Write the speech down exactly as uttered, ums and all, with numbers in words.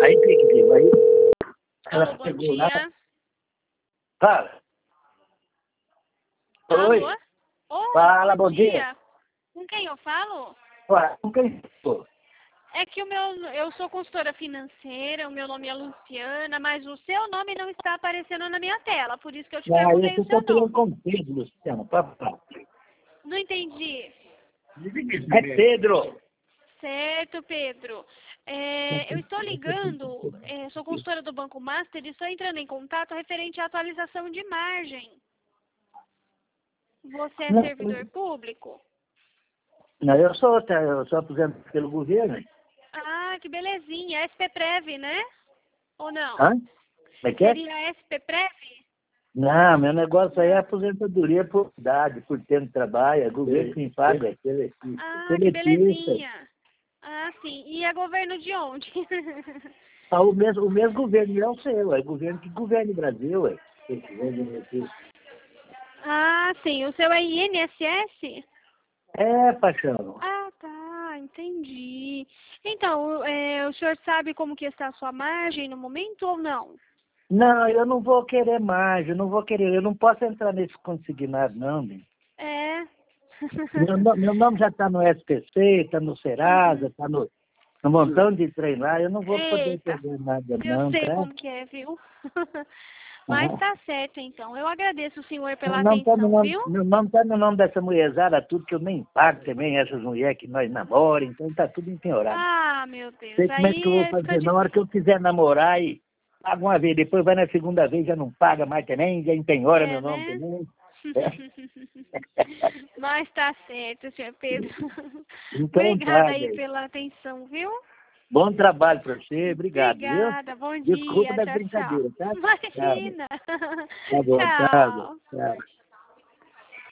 Aí tem que ver, aí ela Alô, bom chegou lá. dia. Fala. Oi. Alô? Oi, Fala, bom bom dia. dia. Com quem eu falo? Ué, com quem sou? É que o meu, eu sou consultora financeira, o meu nome é Luciana, mas o seu nome não está aparecendo na minha tela, por isso que eu te Ah, perguntei esse o eu seu tô falando nome. com Pedro, Luciano. Papai. Não entendi. É Pedro. Certo, Pedro. É, eu estou ligando, é, sou consultora do Banco Master e estou entrando em contato referente à atualização de margem. Você é Não, servidor público? não, eu sou, tá, eu sou aposentado pelo governo. Ah, que belezinha. S P Prev, né? Ou não? Hã? Como é que é? Seria S P Prev? Não, meu negócio aí é aposentadoria por idade, por tempo de trabalho, é governo que me paga. É Ah, que seletista. belezinha. Ah, sim. E é governo de onde? Ah, o, mesmo, o mesmo governo é o seu, é o governo que governa o Brasil. É. Ah, sim. O seu é I N S S? É, paixão. Ah, tá. Entendi. Então, é, o senhor sabe como que está a sua margem no momento ou não? Não, eu não vou querer mais, eu não vou querer, eu não posso entrar nesse consignado, não, meu. É. Meu, no- meu nome já está no S P C, está no Serasa, Uhum. está no, no montão de trem lá, eu não vou poder Eita. perder nada, Eu não, sei tá? como que é, viu? Mas Aham. tá certo, então. Eu agradeço o senhor pela Meu nome está no atenção, nome, viu? meu nome tá no nome dessa mulherzada, tudo que eu nem pago também, essas mulheres que nós namoramos, então está tudo empenhorado. Ah, meu Deus. Sei como é que eu Aí vou é, fica fazer, na hora que eu difícil. quiser namorar e paga uma vez, depois vai na segunda vez, já não paga mais também, já empenhora É, meu nome né? também. É. Mas tá certo, senhor Pedro. Então Obrigada tá, aí velho. pela atenção, viu? Bom trabalho para você, obrigado, viu? Obrigada. Bom Desculpa dia. das Tchau, tchau. brincadeiras, tá? Tchau. Imagina. Tá bom, tá bom. Tchau. Tchau.